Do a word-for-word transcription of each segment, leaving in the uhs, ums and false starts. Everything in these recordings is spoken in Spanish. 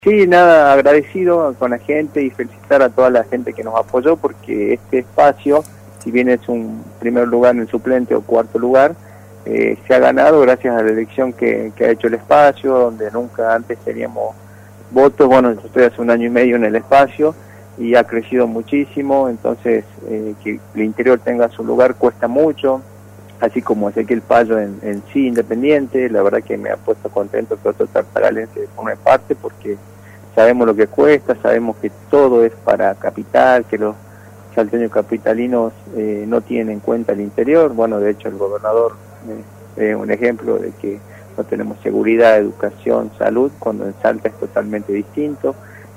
Sí, nada, agradecido con la gente y felicitar a toda la gente que nos apoyó, porque este espacio, si bien es un primer lugar en el suplente o cuarto lugar, eh, se ha ganado gracias a la elección que, que ha hecho el espacio, donde nunca antes teníamos votos. Bueno, yo estoy hace un año y medio en el espacio y ha crecido muchísimo, entonces eh, que el interior tenga su lugar cuesta mucho, así como Ezequiel Payo en, en sí independiente. La verdad que me ha puesto contento que otro tartagalense forme parte, porque sabemos lo que cuesta, sabemos que todo es para capital, que los salteños capitalinos eh, no tienen en cuenta el interior. Bueno, de hecho el gobernador es eh, un ejemplo de que no tenemos seguridad, educación, salud, cuando en Salta es totalmente distinto.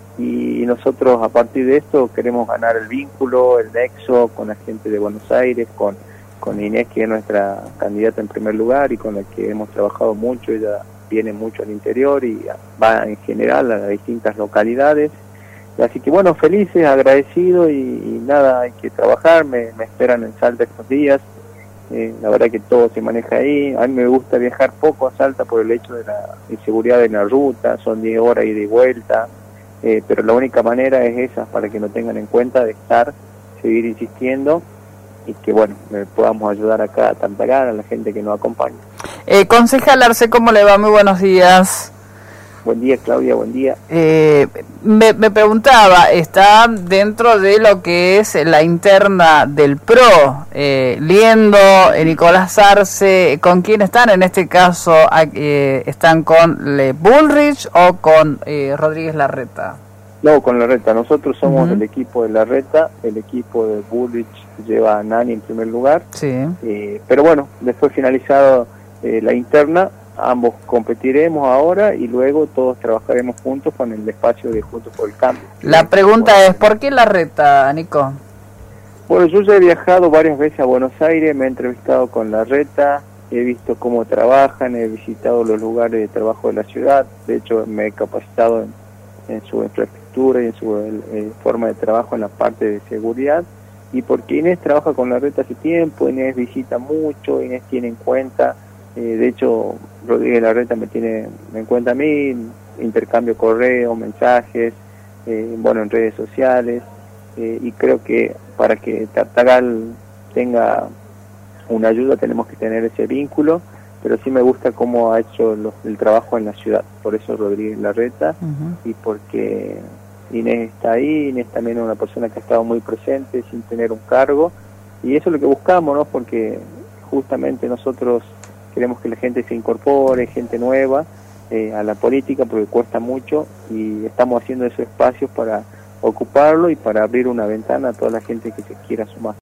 Y nosotros a partir de esto queremos ganar el vínculo, el nexo con la gente de Buenos Aires, con, con Inés, que es nuestra candidata en primer lugar y con la que hemos trabajado mucho. Ella viene mucho al interior y va en general a las distintas localidades. Así que bueno, felices, agradecidos y, y nada, hay que trabajar. Me, me esperan en Salta estos días. Eh, la verdad que todo se maneja ahí. A mí me gusta viajar poco a Salta por el hecho de la inseguridad de la ruta, son diez horas ida y vuelta, eh, pero la única manera es esa, para que no tengan en cuenta, de estar, seguir insistiendo y que bueno, eh, podamos ayudar acá a Tartagal, a la gente que nos acompaña. Eh, concejal Arce, ¿cómo le va? Muy buenos días. Buen día, Claudia, buen día. Eh, me, me preguntaba, está dentro de lo que es la interna del P R O, eh, Liendo, eh, Nicolás Arce, ¿con quién están? En este caso, eh, ¿están con Le Bullrich o con eh, Rodríguez Larreta? No, con Larreta. Nosotros somos Uh-huh. el equipo de Larreta, el equipo de Bullrich lleva a Nani en primer lugar. Sí. Eh, pero bueno, después finalizado eh, la interna, ambos competiremos ahora y luego todos trabajaremos juntos con el espacio de Juntos por el Cambio. La pregunta es, ¿por qué Larreta, Nico? Bueno, yo ya he viajado varias veces a Buenos Aires, me he entrevistado con Larreta, he visto cómo trabajan, he visitado los lugares de trabajo de la ciudad. De hecho me he capacitado en, en su infraestructura y en su eh, forma de trabajo en la parte de seguridad. Y porque Inés trabaja con Larreta hace tiempo, Inés visita mucho, Inés tiene en cuenta, eh, de hecho Rodríguez Larreta me tiene en cuenta a mí, intercambio correo, mensajes, eh, bueno, en redes sociales, eh, y creo que para que Tartagal tenga una ayuda tenemos que tener ese vínculo, pero sí me gusta cómo ha hecho los, el trabajo en la ciudad, por eso Rodríguez Larreta. Uh-huh. Y porque Inés está ahí, Inés también es una persona que ha estado muy presente sin tener un cargo, y eso es lo que buscamos, ¿no? Porque justamente nosotros queremos que la gente se incorpore, gente nueva eh, a la política, porque cuesta mucho, y estamos haciendo esos espacios para ocuparlo y para abrir una ventana a toda la gente que se quiera sumar.